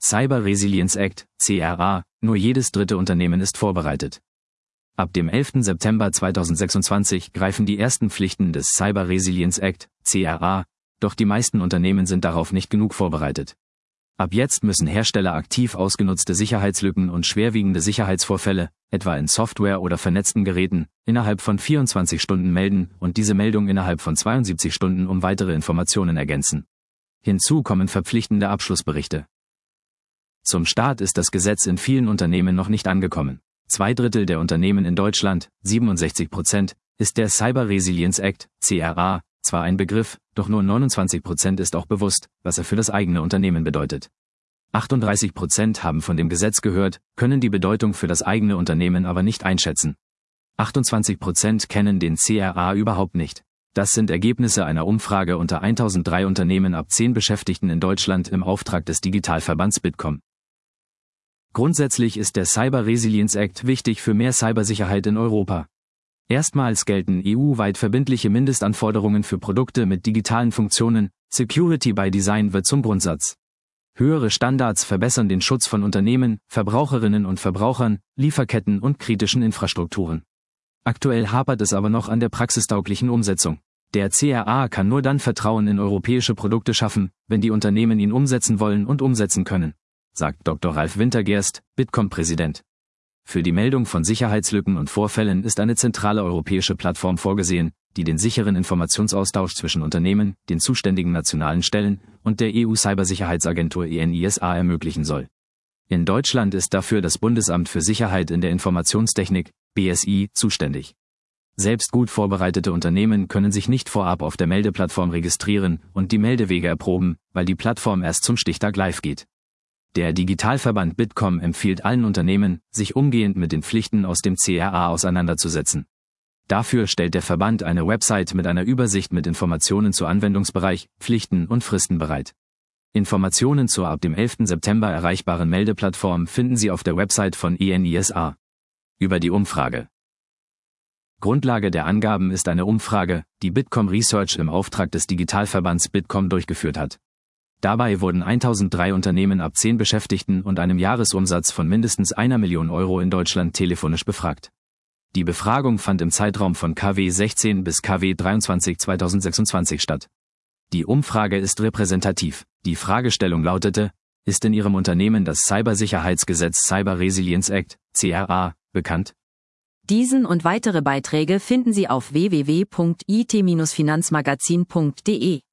Cyber Resilience Act, CRA, nur jedes dritte Unternehmen ist vorbereitet. Ab dem 11. September 2026 greifen die ersten Pflichten des Cyber Resilience Act, CRA, doch die meisten Unternehmen sind darauf nicht genug vorbereitet. Ab jetzt müssen Hersteller aktiv ausgenutzte Sicherheitslücken und schwerwiegende Sicherheitsvorfälle, etwa in Software oder vernetzten Geräten, innerhalb von 24 Stunden melden und diese Meldung innerhalb von 72 Stunden um weitere Informationen ergänzen. Hinzu kommen verpflichtende Abschlussberichte. Zum Start ist das Gesetz in vielen Unternehmen noch nicht angekommen. 2/3 der Unternehmen in Deutschland, 67%, ist der Cyber Resilience Act, CRA, zwar ein Begriff, doch nur 29% ist auch bewusst, was er für das eigene Unternehmen bedeutet. 38% haben von dem Gesetz gehört, können die Bedeutung für das eigene Unternehmen aber nicht einschätzen. 28% kennen den CRA überhaupt nicht. Das sind Ergebnisse einer Umfrage unter 1003 Unternehmen ab 10 Beschäftigten in Deutschland im Auftrag des Digitalverbands Bitkom. Grundsätzlich ist der Cyber Resilience Act wichtig für mehr Cybersicherheit in Europa. Erstmals gelten EU-weit verbindliche Mindestanforderungen für Produkte mit digitalen Funktionen, Security by Design wird zum Grundsatz. Höhere Standards verbessern den Schutz von Unternehmen, Verbraucherinnen und Verbrauchern, Lieferketten und kritischen Infrastrukturen. Aktuell hapert es aber noch an der praxistauglichen Umsetzung. Der CRA kann nur dann Vertrauen in europäische Produkte schaffen, wenn die Unternehmen ihn umsetzen wollen und umsetzen können, sagt Dr. Ralf Wintergerst, Bitkom-Präsident. Für die Meldung von Sicherheitslücken und Vorfällen ist eine zentrale europäische Plattform vorgesehen, die den sicheren Informationsaustausch zwischen Unternehmen, den zuständigen nationalen Stellen und der EU-Cybersicherheitsagentur ENISA ermöglichen soll. In Deutschland ist dafür das Bundesamt für Sicherheit in der Informationstechnik, BSI, zuständig. Selbst gut vorbereitete Unternehmen können sich nicht vorab auf der Meldeplattform registrieren und die Meldewege erproben, weil die Plattform erst zum Stichtag live geht. Der Digitalverband Bitkom empfiehlt allen Unternehmen, sich umgehend mit den Pflichten aus dem CRA auseinanderzusetzen. Dafür stellt der Verband eine Website mit einer Übersicht mit Informationen zu Anwendungsbereich, Pflichten und Fristen bereit. Informationen zur ab dem 11. September erreichbaren Meldeplattform finden Sie auf der Website von ENISA. Über die Umfrage. Grundlage der Angaben ist eine Umfrage, die Bitkom Research im Auftrag des Digitalverbands Bitkom durchgeführt hat. Dabei wurden 1003 Unternehmen ab 10 Beschäftigten und einem Jahresumsatz von mindestens 1 Million Euro in Deutschland telefonisch befragt. Die Befragung fand im Zeitraum von KW 16 bis KW 23 2026 statt. Die Umfrage ist repräsentativ. Die Fragestellung lautete: Ist in Ihrem Unternehmen das Cybersicherheitsgesetz Cyber Resilience Act, CRA, bekannt? Diesen und weitere Beiträge finden Sie auf www.it-finanzmagazin.de.